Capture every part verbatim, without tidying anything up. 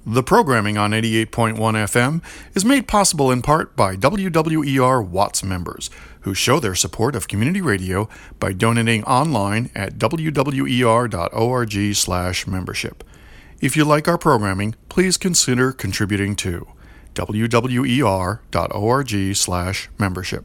The programming on eighty-eight point one F M is made possible in part by W W E R Watts members, who show their support of community radio by donating online at w w e r dot org slash membership. If you like our programming, please consider contributing to w w e r dot org slash membership.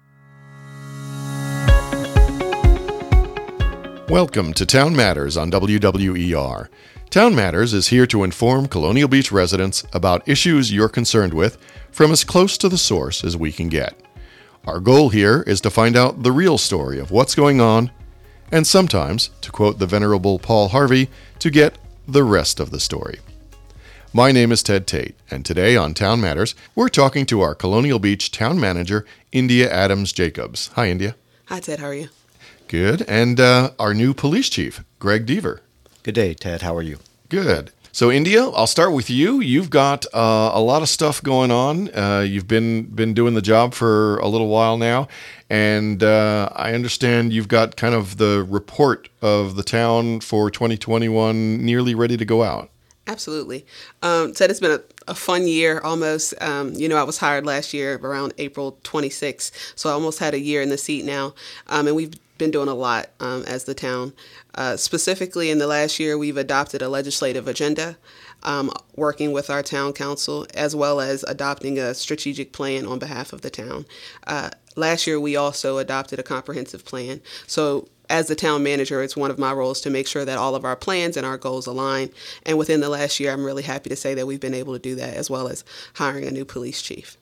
Welcome to Town Matters on W W E R. Town Matters is here to inform Colonial Beach residents about issues you're concerned with from as close to the source as we can get. Our goal here is to find out the real story of what's going on, and sometimes, to quote the venerable Paul Harvey, to get the rest of the story. My name is Ted Tate, and today on Town Matters, we're talking to our Colonial Beach Town Manager, India Adams Jacobs. Hi, India. Hi, Ted. How are you? Good. And uh, our new police chief, Greg Deaver. Good day, Ted. How are you? Good. So, India, I'll start with you. You've got uh, a lot of stuff going on. Uh, you've been been doing the job for a little while now, and uh, I understand you've got kind of the report of the town for twenty twenty-one nearly ready to go out. Absolutely. Um, Ted, it's been a, a fun year almost. Um, you know, I was hired last year around April twenty-sixth, so I almost had a year in the seat now, um, and we've been doing a lot um, as the town. Uh, specifically, in the last year, we've adopted a legislative agenda, um, working with our town council, as well as adopting a strategic plan on behalf of the town. Uh, last year, we also adopted a comprehensive plan. So as the town manager, it's one of my roles to make sure that all of our plans and our goals align. And within the last year, I'm really happy to say that we've been able to do that, as well as hiring a new police chief.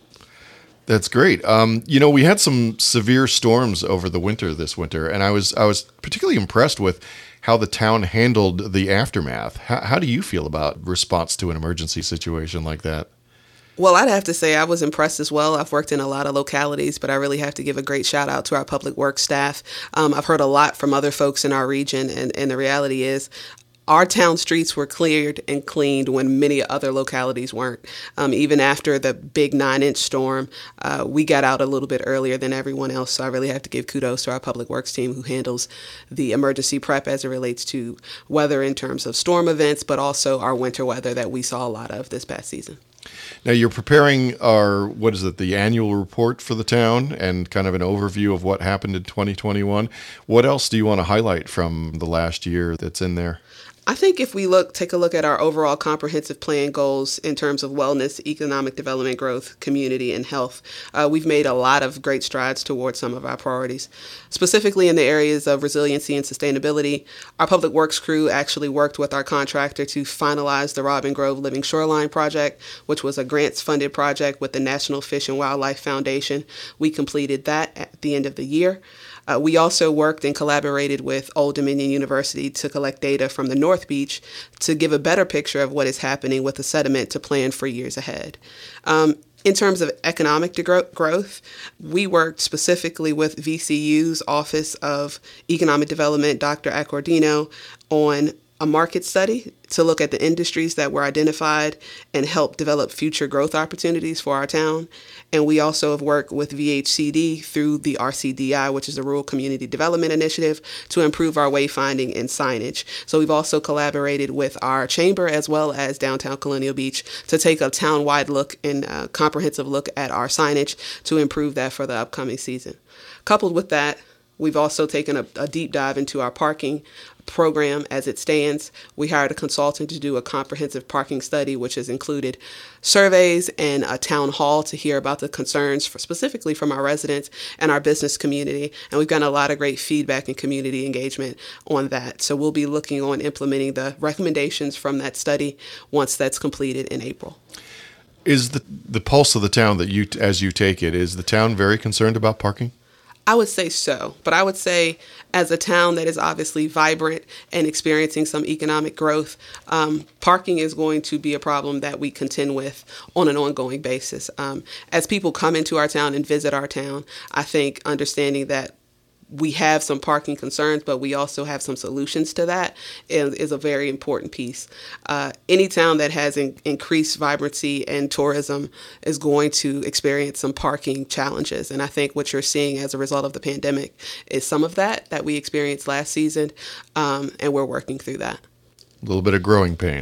That's great. Um, you know, we had some severe storms over the winter this winter, and I was I was particularly impressed with how the town handled the aftermath. How, how do you feel about response to an emergency situation like that? Well, I'd have to say I was impressed as well. I've worked in a lot of localities, but I really have to give a great shout out to our public works staff. Um, I've heard a lot from other folks in our region, and, and the reality is our town streets were cleared and cleaned when many other localities weren't. Um, even after the big nine-inch storm, uh, we got out a little bit earlier than everyone else. So I really have to give kudos to our public works team who handles the emergency prep as it relates to weather in terms of storm events, but also our winter weather that we saw a lot of this past season. Now, you're preparing our, what is it, the annual report for the town and kind of an overview of what happened in twenty twenty-one. What else do you want to highlight from the last year that's in there? I think if we look, take a look at our overall comprehensive plan goals in terms of wellness, economic development, growth, community, and health, uh, we've made a lot of great strides towards some of our priorities. Specifically in the areas of resiliency and sustainability, our public works crew actually worked with our contractor to finalize the Robin Grove Living Shoreline project, which was a grants-funded project with the National Fish and Wildlife Foundation. We completed that at the end of the year. Uh, we also worked and collaborated with Old Dominion University to collect data from the North Beach to give a better picture of what is happening with the sediment to plan for years ahead. Um, in terms of economic degro- growth, we worked specifically with V C U's Office of Economic Development, Doctor Accordino, on a market study to look at the industries that were identified and help develop future growth opportunities for our town. And we also have worked with V H C D through the R C D I, which is the Rural Community Development Initiative, to improve our wayfinding and signage. So we've also collaborated with our chamber as well as Downtown Colonial Beach to take a town-wide look and a comprehensive look at our signage to improve that for the upcoming season. Coupled with that, we've also taken a, a deep dive into our parking program as it stands. We hired a consultant to do a comprehensive parking study, which has included surveys and a town hall to hear about the concerns for, specifically from our residents and our business community. And we've gotten a lot of great feedback and community engagement on that. So we'll be looking on implementing the recommendations from that study once that's completed in April. Is the the pulse of the town that you, as you take it, is the town very concerned about parking? I would say so, but I would say as a town that is obviously vibrant and experiencing some economic growth, um, parking is going to be a problem that we contend with on an ongoing basis. Um, as people come into our town and visit our town, I think understanding that we have some parking concerns, but we also have some solutions to that is, is a very important piece. Uh, any town that has in, increased vibrancy and tourism is going to experience some parking challenges. And I think what you're seeing as a result of the pandemic is some of that that we experienced last season, um, and we're working through that. A little bit of growing pains.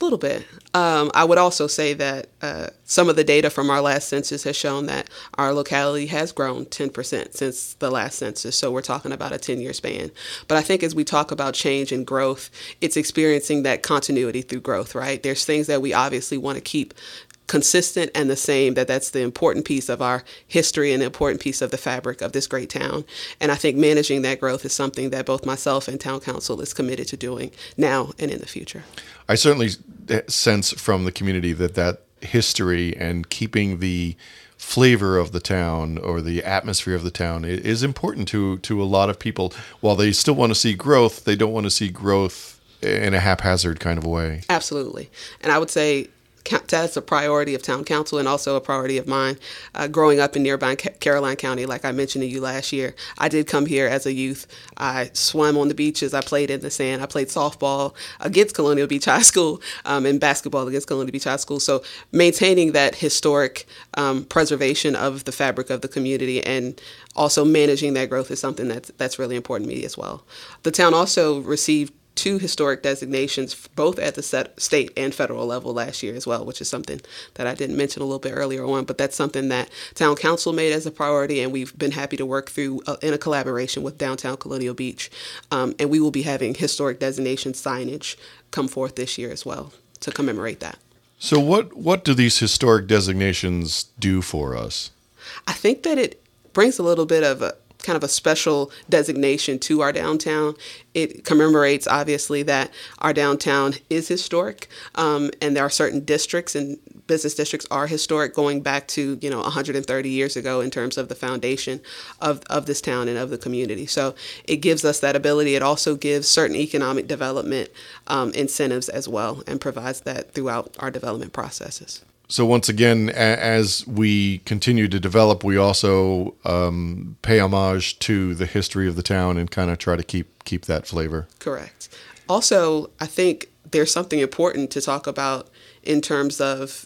A little bit. Um, I would also say that uh, some of the data from our last census has shown that our locality has grown ten percent since the last census. So we're talking about a ten-year span. But I think as we talk about change and growth, it's experiencing that continuity through growth, right? There's things that we obviously want to keep consistent and the same, that that's the important piece of our history and the important piece of the fabric of this great town. And I think managing that growth is something that both myself and town council is committed to doing now and in the future. I certainly sense from the community that that history and keeping the flavor of the town or the atmosphere of the town is important to, to a lot of people. While they still want to see growth, they don't want to see growth in a haphazard kind of way. Absolutely. And I would say that's a priority of town council and also a priority of mine. Uh, growing up in nearby Caroline County, like I mentioned to you last year, I did come here as a youth. I swam on the beaches. I played in the sand. I played softball against Colonial Beach High School um, and basketball against Colonial Beach High School. So maintaining that historic um, preservation of the fabric of the community and also managing that growth is something that's, that's really important to me as well. The town also received two historic designations, both at the set, state and federal level last year as well, which is something that I didn't mention a little bit earlier on, but that's something that town council made as a priority, and we've been happy to work through uh, in a collaboration with Downtown Colonial Beach. Um, and we will be having historic designation signage come forth this year as well to commemorate that. So what, what do these historic designations do for us? I think that it brings a little bit of a kind of a special designation to our downtown. It commemorates, obviously, that our downtown is historic, um, and there are certain districts and business districts are historic going back to, you know, one hundred thirty years ago in terms of the foundation of, of this town and of the community. So it gives us that ability. It also gives certain economic development um, incentives as well and provides that throughout our development processes. So once again, a- as we continue to develop, we also um, pay homage to the history of the town and kind of try to keep keep that flavor. Correct. Also, I think there's something important to talk about in terms of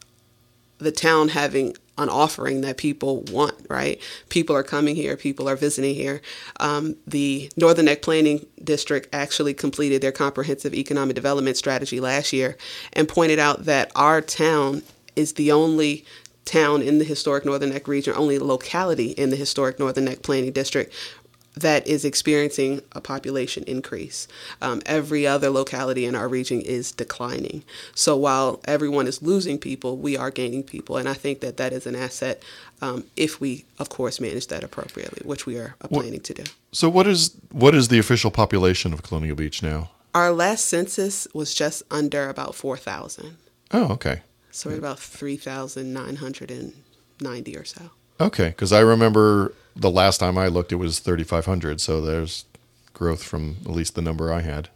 the town having an offering that people want, right? People are coming here. People are visiting here. Um, the Northern Neck Planning District actually completed their comprehensive economic development strategy last year and pointed out that our town is the only town in the historic Northern Neck region, only locality in the historic Northern Neck Planning District that is experiencing a population increase. Um, every other locality in our region is declining. So while everyone is losing people, we are gaining people. And I think that that is an asset um, if we, of course, manage that appropriately, which we are planning to do. So what is what is the official population of Colonial Beach now? Our last census was just under about four thousand. Oh, okay. So we're at about three thousand nine hundred ninety or so. Okay, because I remember the last time I looked, it was thirty-five hundred, so there's growth from at least the number I had.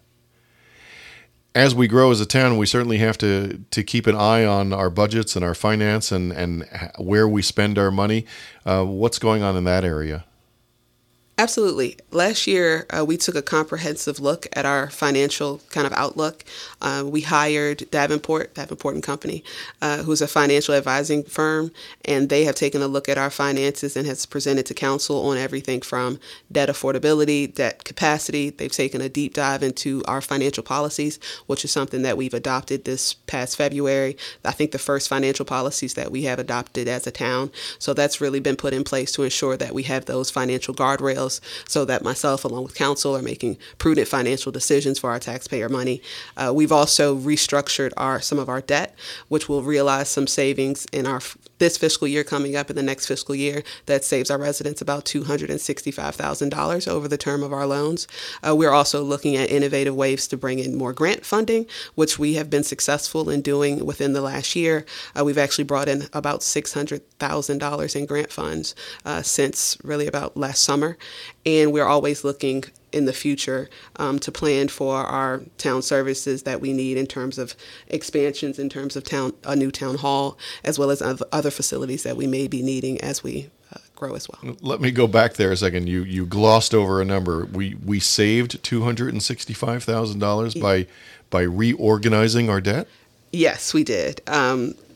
As we grow as a town, we certainly have to, to keep an eye on our budgets and our finance and, and where we spend our money. Uh, what's going on in that area? Absolutely. Last year, uh, we took a comprehensive look at our financial kind of outlook. Uh, we hired Davenport, Davenport and Company, uh, who's a financial advising firm, and they have taken a look at our finances and has presented to council on everything from debt affordability, debt capacity. They've taken a deep dive into our financial policies, which is something that we've adopted this past February. I think the first financial policies that we have adopted as a town. So that's really been put in place to ensure that we have those financial guardrails so that myself, along with council, are making prudent financial decisions for our taxpayer money. Uh, we've also restructured our some of our debt, which will realize some savings in our this fiscal year coming up in the next fiscal year that saves our residents about two hundred sixty-five thousand dollars over the term of our loans. Uh, we're also looking at innovative ways to bring in more grant funding, which we have been successful in doing within the last year. Uh, we've actually brought in about six hundred thousand dollars in grant funds uh, since really about last summer. And we're always looking in the future um, to plan for our town services that we need in terms of expansions, in terms of town, a new town hall, as well as other facilities that we may be needing as we uh, grow as well. Let me go back there a second. You you glossed over a number. We we saved two hundred sixty-five thousand dollars by by reorganizing our debt? Yes, we did. Um,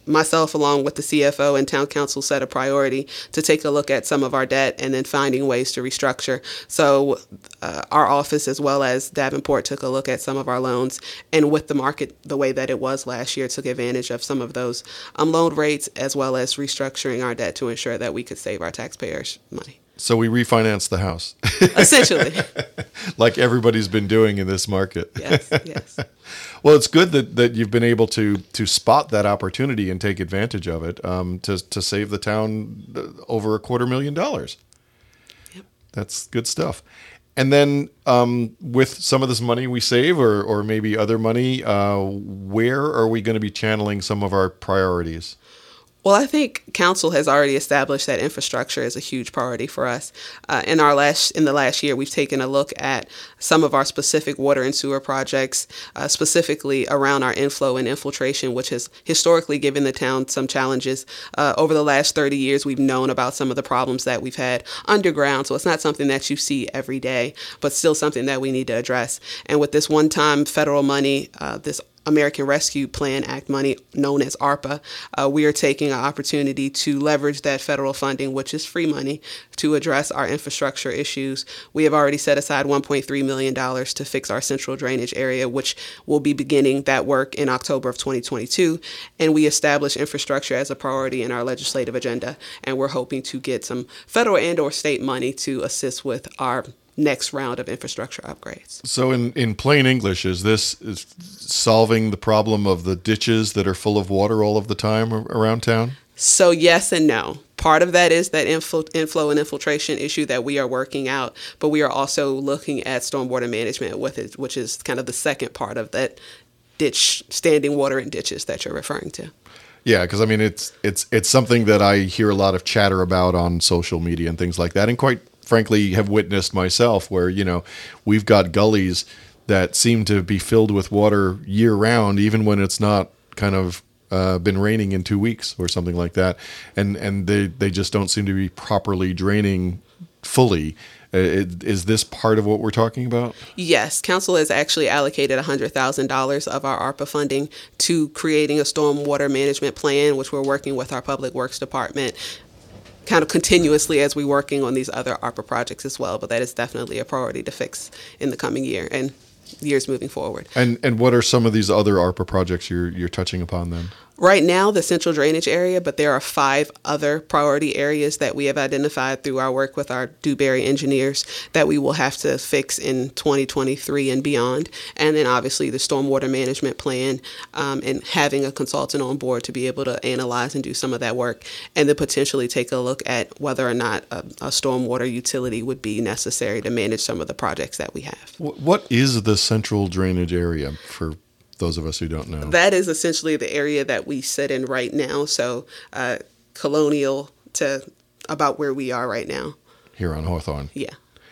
myself, along with the C F O and town council, set a priority to take a look at some of our debt and then finding ways to restructure. So uh, our office, as well as Davenport, took a look at some of our loans, and with the market the way that it was last year, took advantage of some of those um, loan rates, as well as restructuring our debt to ensure that we could save our taxpayers money. So we refinanced the house. Essentially. Like everybody's been doing in this market. Yes, yes. Well, it's good that, that you've been able to to spot that opportunity and take advantage of it um, to, to save the town over a quarter million dollars. Yep. That's good stuff. And then um, with some of this money we save, or, or maybe other money, uh, where are we going to be channeling some of our priorities? Well, I think council has already established that infrastructure is a huge priority for us. Uh, in our last in the last year, we've taken a look at some of our specific water and sewer projects, uh, specifically around our inflow and infiltration, which has historically given the town some challenges. Uh, over the last thirty years, we've known about some of the problems that we've had underground, so it's not something that you see every day, but still something that we need to address. And with this one-time federal money, uh, this American Rescue Plan Act money, known as ARPA, uh, we are taking an opportunity to leverage that federal funding, which is free money, to address our infrastructure issues. We have already set aside one point three million dollars to fix our central drainage area, which will be beginning that work in October of twenty twenty-two. And we established infrastructure as a priority in our legislative agenda, and we're hoping to get some federal and or state money to assist with our next round of infrastructure upgrades. So in, in plain English, is this is solving the problem of the ditches that are full of water all of the time around town? So yes and no. Part of that is that inflow, inflow and infiltration issue that we are working out, but we are also looking at stormwater management with it, which is kind of the second part of that ditch, standing water in ditches that you're referring to. Yeah, because I mean, it's it's it's something that I hear a lot of chatter about on social media and things like that, and quite frankly have witnessed myself, where, you know, we've got gullies that seem to be filled with water year round, even when it's not kind of uh, been raining in two weeks or something like that. And, and they, they just don't seem to be properly draining fully. Uh, is this part of what we're talking about? Yes. Council has actually allocated one hundred thousand dollars of our ARPA funding to creating a stormwater management plan, which we're working with our Public Works Department kind of continuously as we're working on these other ARPA projects as well. But that is definitely a priority to fix in the coming year and years moving forward. And and what are some of these other ARPA projects you're you're touching upon then? Right now, the central drainage area, but there are five other priority areas that we have identified through our work with our Dewberry engineers that we will have to fix in twenty twenty-three and beyond. And then obviously the stormwater management plan, um, and having a consultant on board to be able to analyze and do some of that work, and then potentially take a look at whether or not a, a stormwater utility would be necessary to manage some of the projects that we have. What is the central drainage area for those of us who don't know? That is essentially the area that we sit in right now. So uh, Colonial to about where we are right now. Here on Hawthorne. Yeah.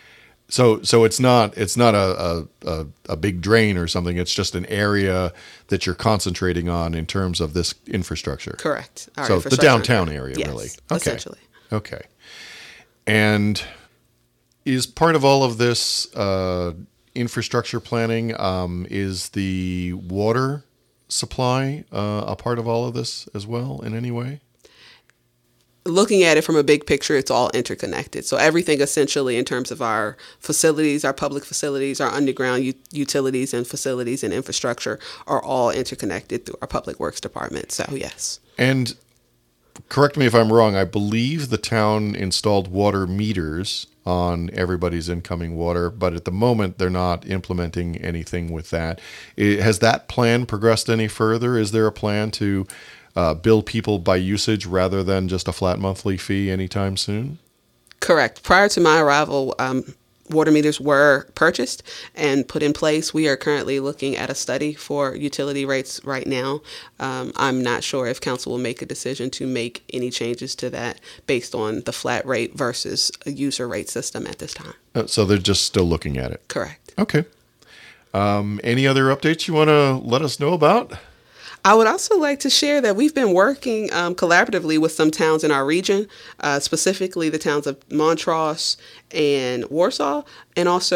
So so it's not it's not a, a, a big drain or something. It's just an area that you're concentrating on in terms of this infrastructure. Correct. Our so the downtown area, yes, really. Okay. Essentially. Okay. And is part of all of this uh, infrastructure planning, um, is the water supply uh, a part of all of this as well in any way? Looking at it from a big picture, it's all interconnected. So everything essentially in terms of our facilities, our public facilities, our underground u- utilities and facilities and infrastructure are all interconnected through our Public Works Department. So yes. And correct me if I'm wrong, I believe the town installed water meters on everybody's incoming water, but at the moment they're not implementing anything with that. It, has that plan progressed any further? Is there a plan to uh, bill people by usage rather than just a flat monthly fee anytime soon? Correct. Prior to my arrival, um, water meters were purchased and put in place. We are currently looking at a study for utility rates right now. Um, I'm not sure if council will make a decision to make any changes to that based on the flat rate versus a user rate system at this time. Uh, so they're just still looking at it? Correct. Okay. Um, any other updates you want to let us know about? I would also like to share that we've been working um, collaboratively with some towns in our region, uh, specifically the towns of Montrose and Warsaw, and also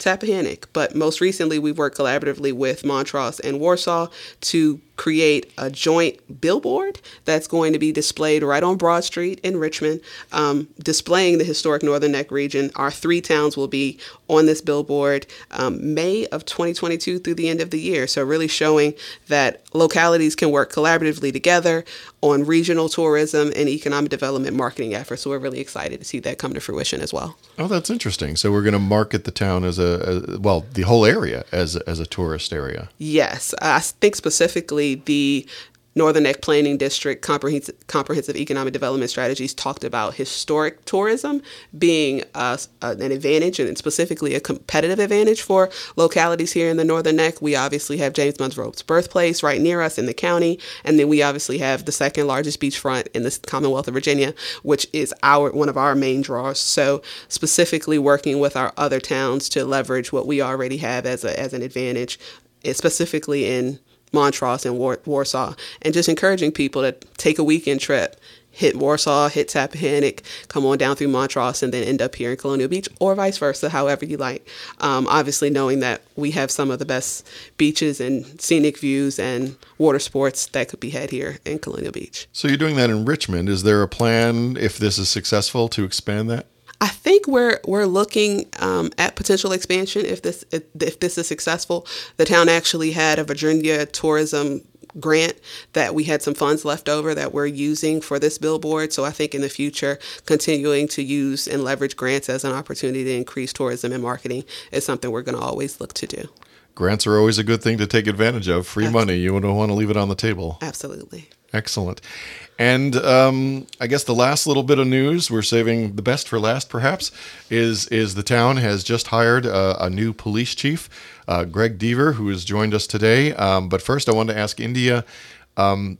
Tappahannock. But most recently, we've worked collaboratively with Montrose and Warsaw to create a joint billboard that's going to be displayed right on Broad Street in Richmond, um, displaying the historic Northern Neck region. Our three towns will be on this billboard um, May of twenty twenty-two through the end of the year. So really showing that localities can work collaboratively together on regional tourism and economic development marketing efforts. So we're really excited to see that come to fruition as well. Oh, that's interesting. So we're going to market the town as a, a well, the whole area as as a tourist area. Yes, I think specifically the Northern Neck Planning District Comprehensive, Comprehensive Economic Development Strategies talked about historic tourism being uh, an advantage, and specifically a competitive advantage for localities here in the Northern Neck. We obviously have James Monroe's birthplace right near us in the county, and then we obviously have the second largest beachfront in the Commonwealth of Virginia, which is our one of our main draws. So specifically working with our other towns to leverage what we already have as a as an advantage, specifically in Montrose and War- Warsaw, and just encouraging people to take a weekend trip, hit Warsaw, hit Tappahannock, come on down through Montrose, and then end up here in Colonial Beach, or vice versa, however you like. Um, obviously, knowing that we have some of the best beaches and scenic views and water sports that could be had here in Colonial Beach. So you're doing that in Richmond. Is there a plan, if this is successful, to expand that? I think we're we're looking um, at potential expansion if this if, if this is successful. The town actually had a Virginia tourism grant that we had some funds left over that we're using for this billboard. So I think in the future, continuing to use and leverage grants as an opportunity to increase tourism and marketing is something we're going to always look to do. Grants are always a good thing to take advantage of. Free Absolutely. money. You don't want to leave it on the table. Absolutely. Excellent. And um, I guess the last little bit of news, we're saving the best for last, perhaps, is is the town has just hired a, a new police chief, uh, Greg Deaver, who has joined us today. Um, but first, I wanted to ask India, um,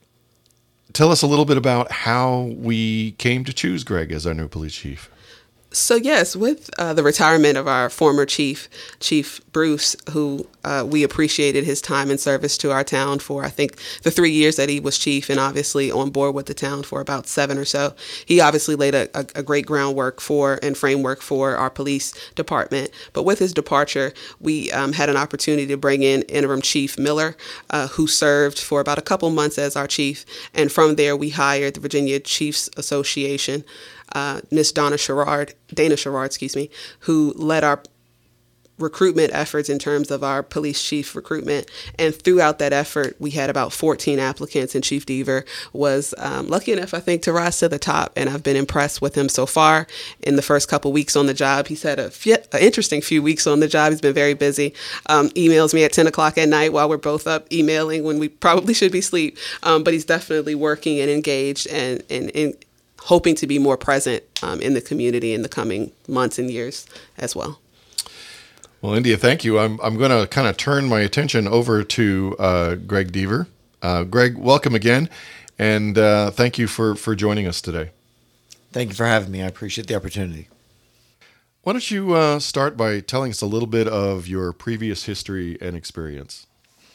tell us a little bit about how we came to choose Greg as our new police chief. So yes, with uh, the retirement of our former chief, Chief Bruce, who uh, we appreciated his time and service to our town for, I think, the three years that he was chief, and obviously on board with the town for about seven or so. He obviously laid a, a, a great groundwork for and framework for our police department. But with his departure, we um, had an opportunity to bring in interim Chief Miller, uh, who served for about a couple months as our chief. And from there, we hired the Virginia Chiefs Association, Uh, Miss Donna Sherrard, Dana Sherrard, excuse me, who led our recruitment efforts in terms of our police chief recruitment. And throughout that effort, we had about fourteen applicants, and Chief Deaver was um, lucky enough, I think, to rise to the top. And I've been impressed with him so far. In the first couple weeks on the job, he's had a f- an interesting few weeks on the job. He's been very busy. Um, emails me at ten o'clock at night while we're both up emailing when we probably should be asleep. Um, but he's definitely working and engaged and, and, and hoping to be more present um, in the community in the coming months and years as well. Well, India, thank you. I'm I'm going to kind of turn my attention over to uh, Greg Deaver. Uh, Greg, welcome again, and uh, thank you for, for joining us today. Thank you for having me. I appreciate the opportunity. Why don't you uh, start by telling us a little bit of your previous history and experience?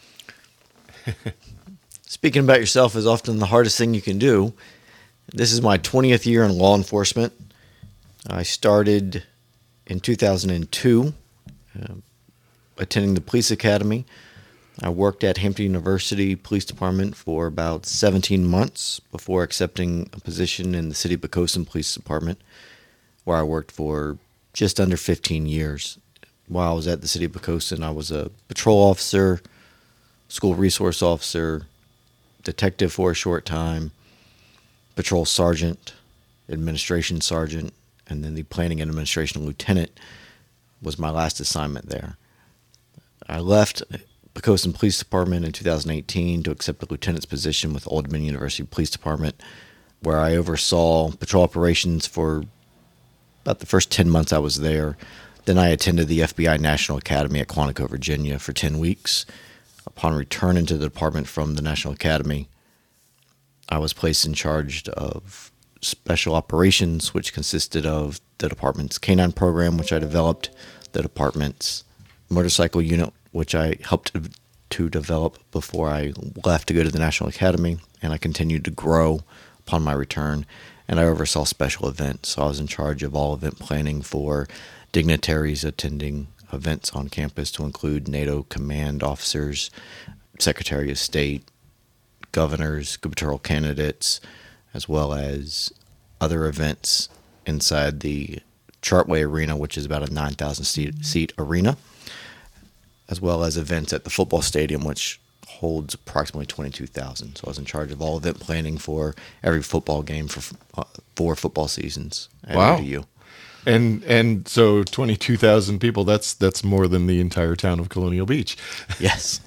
Speaking about yourself is often the hardest thing you can do. This is my twentieth year in law enforcement. I started in two thousand two, uh, attending the police academy. I worked at Hampton University Police Department for about seventeen months before accepting a position in the City of Poquoson Police Department, where I worked for just under fifteen years. While I was at the City of Poquoson, I was a patrol officer, school resource officer, detective for a short time, patrol sergeant, administration sergeant, and then the planning and administration lieutenant was my last assignment there. I left Poquoson Police Department in two thousand eighteen to accept a lieutenant's position with Old Dominion University Police Department, where I oversaw patrol operations for about the first ten months I was there. Then I attended the F B I National Academy at Quantico, Virginia for ten weeks. Upon return into the department from the National Academy, I was placed in charge of special operations, which consisted of the department's canine program, which I developed, the department's motorcycle unit, which I helped to develop before I left to go to the National Academy, and I continued to grow upon my return, and I oversaw special events. So I was in charge of all event planning for dignitaries attending events on campus to include NATO command officers, Secretary of State, governors, gubernatorial candidates, as well as other events inside the Chartway Arena, which is about a nine thousand seat, seat arena, as well as events at the football stadium, which holds approximately twenty-two thousand. So I was in charge of all event planning for every football game for uh, four football seasons at Wow. O D U. And and so twenty-two thousand people, that's that's more than the entire town of Colonial Beach. Yes.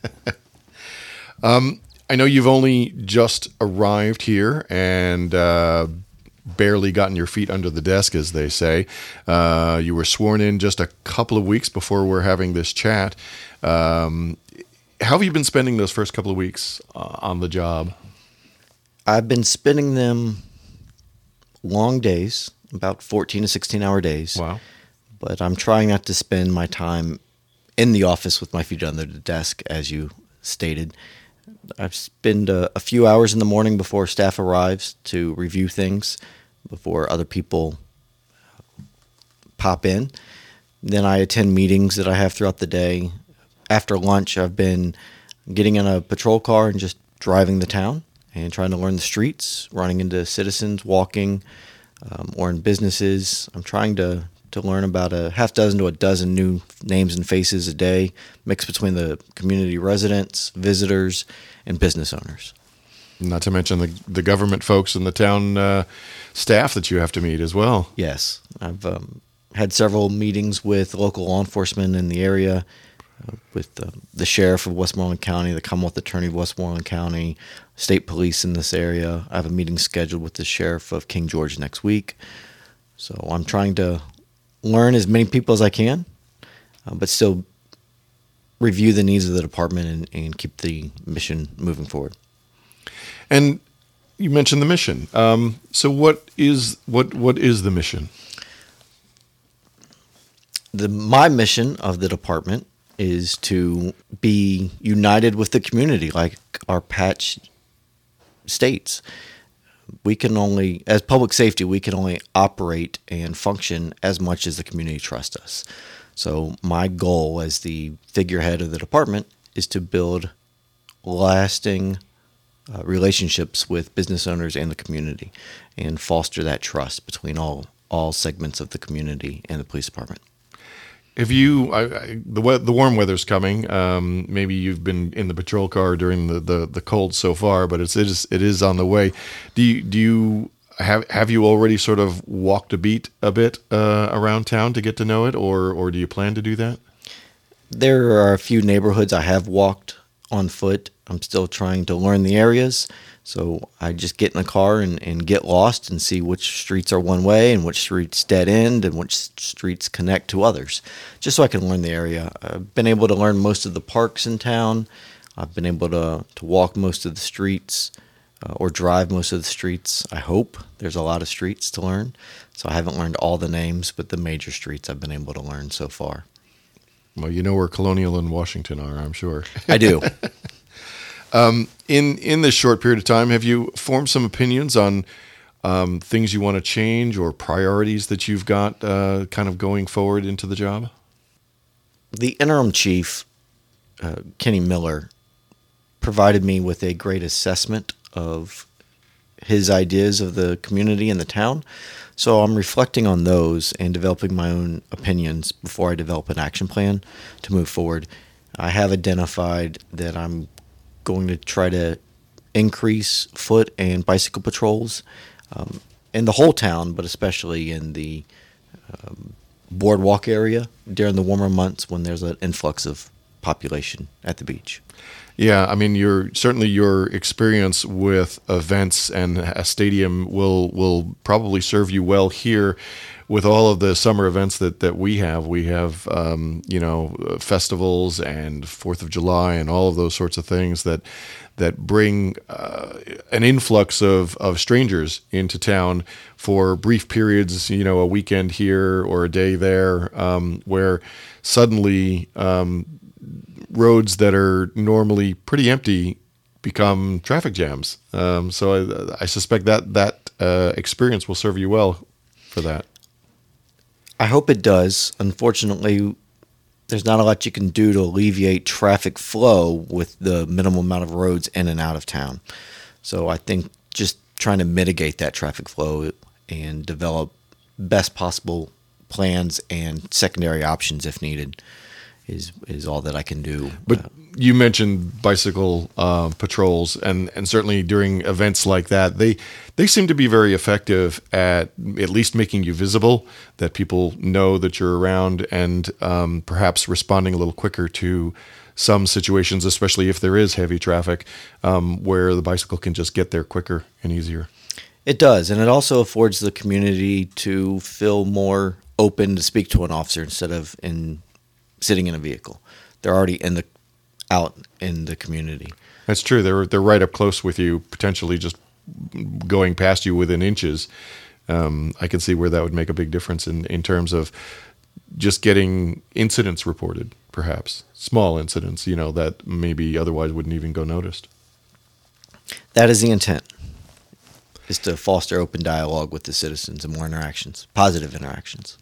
I know you've only just arrived here and uh, barely gotten your feet under the desk, as they say. Uh, you were sworn in just a couple of weeks before we're having this chat. Um, how have you been spending those first couple of weeks uh, on the job? I've been spending them long days, about fourteen to sixteen hour days. Wow. But I'm trying not to spend my time in the office with my feet under the desk, as you stated. I spend a, a few hours in the morning before staff arrives to review things before other people pop in. Then I attend meetings that I have throughout the day. After lunch, I've been getting in a patrol car and just driving the town and trying to learn the streets, running into citizens, walking, um, or in businesses. I'm trying to, to learn about a half dozen to a dozen new names and faces a day, mixed between the community residents, visitors, and business owners. Not to mention the the government folks and the town uh, staff that you have to meet as well. Yes, I've um, had several meetings with local law enforcement in the area, uh, with uh, the sheriff of Westmoreland County, the Commonwealth Attorney of Westmoreland County, state police in this area. I have a meeting scheduled with the sheriff of King George next week. So I'm trying to learn as many people as I can, uh, but still review the needs of the department and, and keep the mission moving forward. And you mentioned the mission. Um, so what is what what is the mission? The my mission of the department is to be united with the community, like our patch states. We can only, as public safety, we can only operate and function as much as the community trusts us. So my goal as the figurehead of the department is to build lasting uh, relationships with business owners and the community and foster that trust between all all segments of the community and the police department. Have you, I, I, the we- the warm weather's coming. Um, maybe you've been in the patrol car during the, the, the cold so far, but it's it is it is on the way. Do you do you have have you already sort of walked a beat a bit uh, around town to get to know it, or or do you plan to do that? There are a few neighborhoods I have walked on foot. I'm still trying to learn the areas. So I just get in the car and, and get lost and see which streets are one way and which streets dead end and which streets connect to others, just so I can learn the area. I've been able to learn most of the parks in town. I've been able to, to walk most of the streets uh, or drive most of the streets, I hope. There's a lot of streets to learn. So I haven't learned all the names, but the major streets I've been able to learn so far. Well, you know where Colonial and Washington are, I'm sure. I do. Um, in in this short period of time, have you formed some opinions on um, things you want to change or priorities that you've got uh, kind of going forward into the job? The interim chief, uh, Kenny Miller, provided me with a great assessment of his ideas of the community and the town. So I'm reflecting on those and developing my own opinions before I develop an action plan to move forward. I have identified that I'm going to try to increase foot and bicycle patrols um, in the whole town, but especially in the um, boardwalk area during the warmer months when there's an influx of population at the beach. Yeah, I mean, your certainly your experience with events and a stadium will will probably serve you well here. With all of the summer events that, that we have, we have um, you know festivals and Fourth of July and all of those sorts of things that that bring uh, an influx of, of strangers into town for brief periods. You know, a weekend here or a day there, um, where suddenly um, roads that are normally pretty empty become traffic jams. Um, so I, I suspect that that uh, experience will serve you well for that. I hope it does. Unfortunately, there's not a lot you can do to alleviate traffic flow with the minimum amount of roads in and out of town. So I think just trying to mitigate that traffic flow and develop best possible plans and secondary options if needed is is all that I can do. But you mentioned bicycle uh, patrols, and, and certainly during events like that, they they seem to be very effective at at least making you visible, that people know that you're around, and um, perhaps responding a little quicker to some situations, especially if there is heavy traffic, um, where the bicycle can just get there quicker and easier. It does, and it also affords the community to feel more open to speak to an officer instead of in sitting in a vehicle. They're already in the out in the community. That's true. They're they're right up close with you, potentially just going past you within inches. Um, I can see where that would make a big difference in, in terms of just getting incidents reported, perhaps small incidents, you know, that maybe otherwise wouldn't even go noticed. That is the intent, is to foster open dialogue with the citizens and more interactions, positive interactions.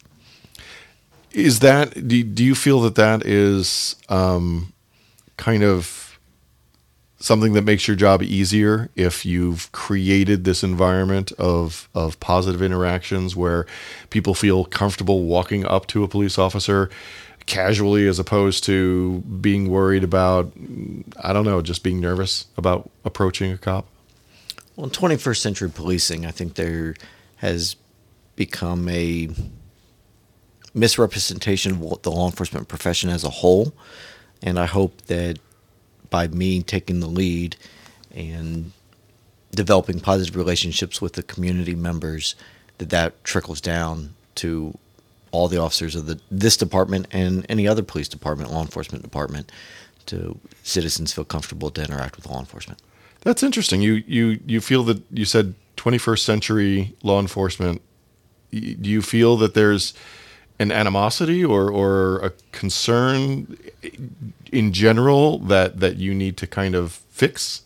Is that, do, do you feel that that is um, kind of something that makes your job easier if you've created this environment of, of positive interactions where people feel comfortable walking up to a police officer casually as opposed to being worried about, I don't know, just being nervous about approaching a cop? Well, in twenty-first century policing, I think there has become a misrepresentation of the law enforcement profession as a whole, and I hope that by me taking the lead and developing positive relationships with the community members, that that trickles down to all the officers of the this department and any other police department, law enforcement department, to citizens feel comfortable to interact with law enforcement. That's interesting. You you you feel that you said twenty-first century law enforcement. Do you feel that there's an animosity or, or a concern in general that, that you need to kind of fix?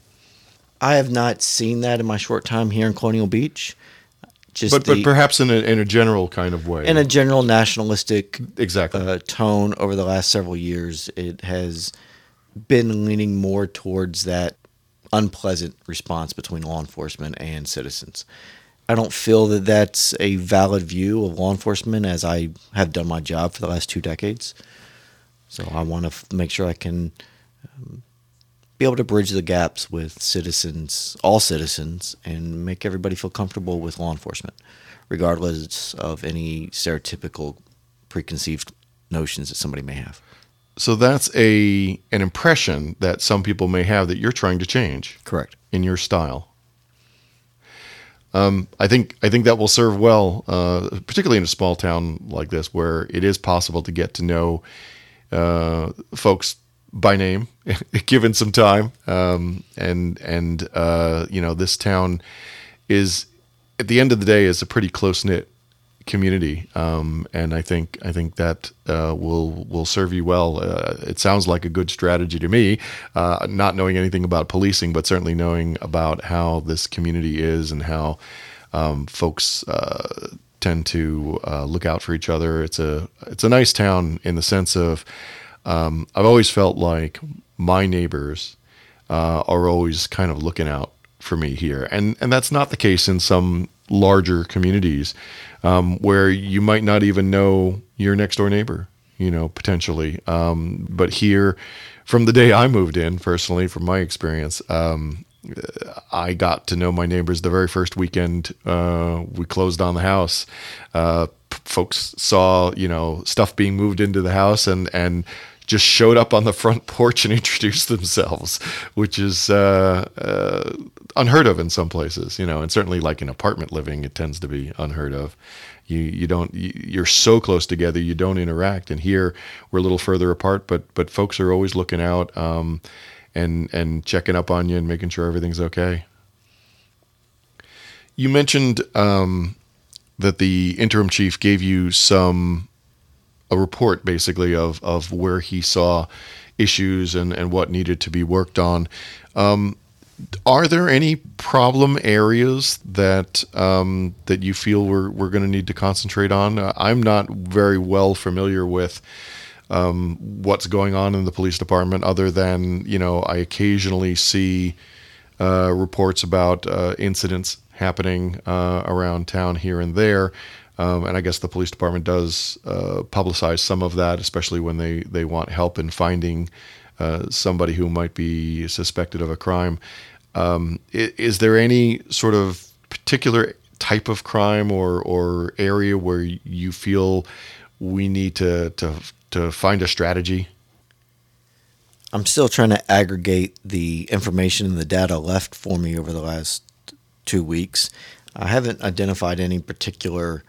I have not seen that in my short time here in Colonial Beach. Just but the, but perhaps in a in a general kind of way. In a general nationalistic exactly uh, tone over the last several years, it has been leaning more towards that unpleasant response between law enforcement and citizens. I don't feel that that's a valid view of law enforcement as I have done my job for the last two decades. So I want to f- make sure I can um, be able to bridge the gaps with citizens, all citizens, and make everybody feel comfortable with law enforcement, regardless of any stereotypical preconceived notions that somebody may have. So that's a an impression that some people may have that you're trying to change. Correct. In your style. Um, I think I think that will serve well, uh, particularly in a small town like this, where it is possible to get to know uh, folks by name, given some time. Um, and and uh, you know, this town is, at the end of the day, is a pretty close knit community, um, and I think I think that uh, will will serve you well. Uh, it sounds like a good strategy to me, uh, not knowing anything about policing, but certainly knowing about how this community is and how um, folks uh, tend to uh, look out for each other. It's a it's a nice town in the sense of um, I've always felt like my neighbors uh, are always kind of looking out for me here, and and that's not the case in some larger communities um, where you might not even know your next door neighbor, you know, potentially. Um, but here, from the day I moved in, personally, from my experience, um, I got to know my neighbors the very first weekend uh, we closed on the house. Uh, p- folks saw, you know, stuff being moved into the house and, and just showed up on the front porch and introduced themselves, which is uh, uh, unheard of in some places, you know, and certainly like in apartment living, it tends to be unheard of. You you don't you, you're so close together, you don't interact. And here we're a little further apart, but but folks are always looking out um, and and checking up on you and making sure everything's okay. You mentioned um, that the interim chief gave you some. a report basically of, of where he saw issues and, and what needed to be worked on. Um, are there any problem areas that um, that you feel we're, we're going to need to concentrate on? Uh, I'm not very well familiar with um, what's going on in the police department, other than, you know, I occasionally see uh, reports about uh, incidents happening uh, around town here and there. Um, and I guess the police department does uh, publicize some of that, especially when they, they want help in finding uh, somebody who might be suspected of a crime. Um, is, is there any sort of particular type of crime or, or area where you feel we need to, to, to find a strategy? I'm still trying to aggregate the information and the data left for me over the last two weeks. I haven't identified any particular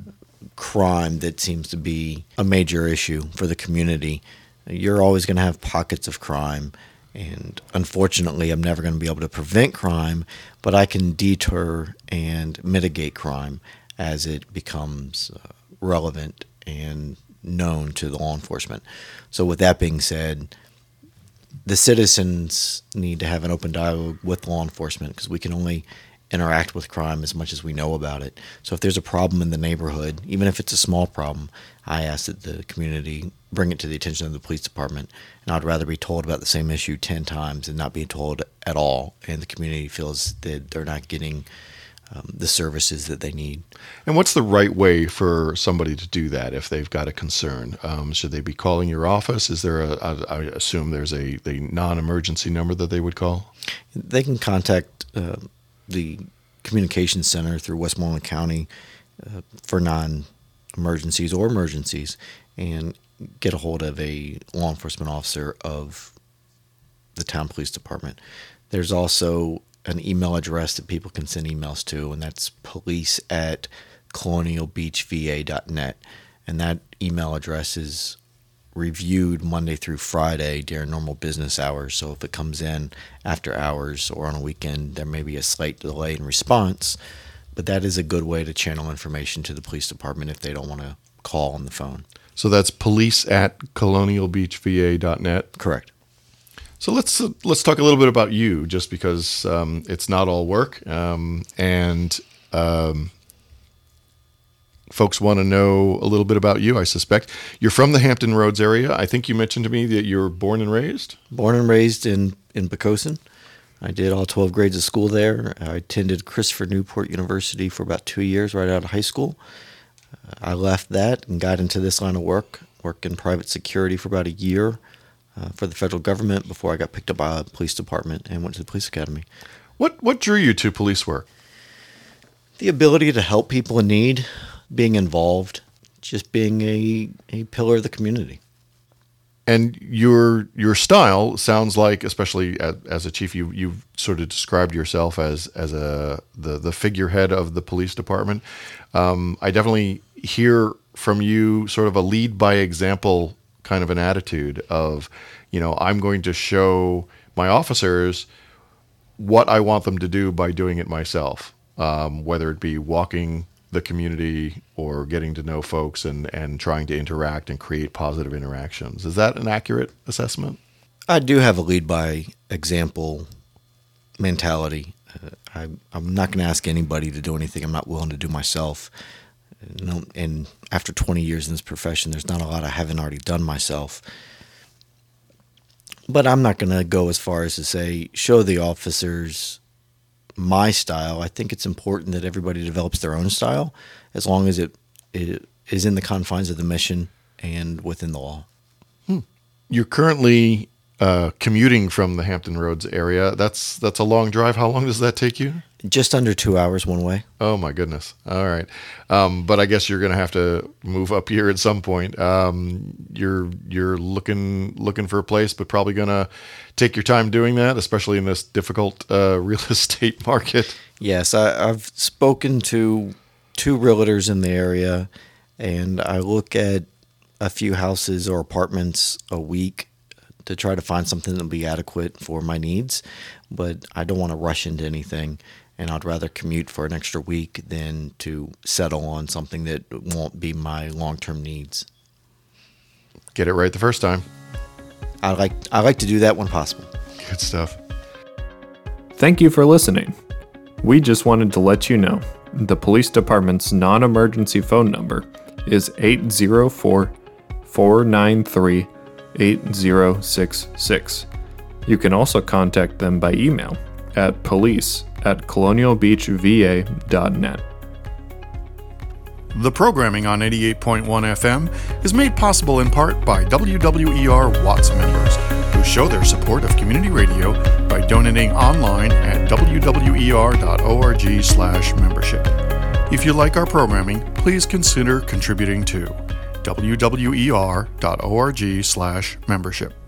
crime that seems to be a major issue for the community. You're always going to have pockets of crime, and unfortunately, I'm never going to be able to prevent crime, but I can deter and mitigate crime as it becomes uh, relevant and known to the law enforcement. So with that being said, the citizens need to have an open dialogue with law enforcement, because we can only interact with crime as much as we know about it. So if there's a problem in the neighborhood, even if it's a small problem, I ask that the community bring it to the attention of the police department. And I'd rather be told about the same issue ten times than not be told at all, and the community feels that they're not getting um, the services that they need. And what's the right way for somebody to do that if they've got a concern? Um, should they be calling your office? Is there a, a I assume there's a, a non-emergency number that they would call? They can contact uh, the communications center through Westmoreland County uh, for non-emergencies or emergencies, and get a hold of a law enforcement officer of the town police department. There's also an email address that people can send emails to, and that's police at colonial beach v a dot net. And that email address is reviewed Monday through Friday during normal business hours. So if it comes in after hours or on a weekend, there may be a slight delay in response, but that is a good way to channel information to the police department if they don't want to call on the phone. So that's police at colonial beach v a dot net. Correct. So let's uh, let's talk a little bit about you, just because um, it's not all work, um, and um, folks want to know a little bit about you, I suspect. You're from the Hampton Roads area. I think you mentioned to me that you were born and raised? Born and raised in, in Poquoson. I did all twelve grades of school there. I attended Christopher Newport University for about two years right out of high school. Uh, I left that and got into this line of work, worked in private security for about a year uh, for the federal government before I got picked up by a police department and went to the police academy. What, what drew you to police work? The ability to help people in need, being involved, just being a, a pillar of the community. And your your style sounds like, especially as, as a chief, you you've sort of described yourself as as a the the figurehead of the police department. Um, I definitely hear from you sort of a lead by example kind of an attitude of, you know, I'm going to show my officers what I want them to do by doing it myself, um, whether it be walking the community or getting to know folks and, and trying to interact and create positive interactions. Is that an accurate assessment? I do have a lead by example mentality. Uh, I, I'm not going to ask anybody to do anything I'm not willing to do myself. No, and after twenty years in this profession, there's not a lot I haven't already done myself. But I'm not going to go as far as to say, show the officers my style. I think it's important that everybody develops their own style, as long as it, it is in the confines of the mission and within the law. Hmm. You're currently uh, commuting from the Hampton Roads area. That's that's a long drive. How long does that take you? Just under two hours one way. Oh my goodness! All right, um, but I guess you're going to have to move up here at some point. Um, you're you're looking looking for a place, but probably going to take your time doing that, especially in this difficult uh, real estate market. Yes, I, I've spoken to two realtors in the area, and I look at a few houses or apartments a week to try to find something that will be adequate for my needs. But I don't want to rush into anything, and I'd rather commute for an extra week than to settle on something that won't be my long-term needs. Get it right the first time. I like I like to do that when possible. Good stuff. Thank you for listening. We just wanted to let you know the police department's non-emergency phone number is eight zero four, four nine three, eight zero six six. You can also contact them by email at police at colonial beach v a dot net. The programming on eighty-eight point one F M is made possible in part by W W E R Watts members, who show their support of community radio by donating online at w w e r dot org slash membership. If you like our programming, please consider contributing to w w e r dot org slash membership.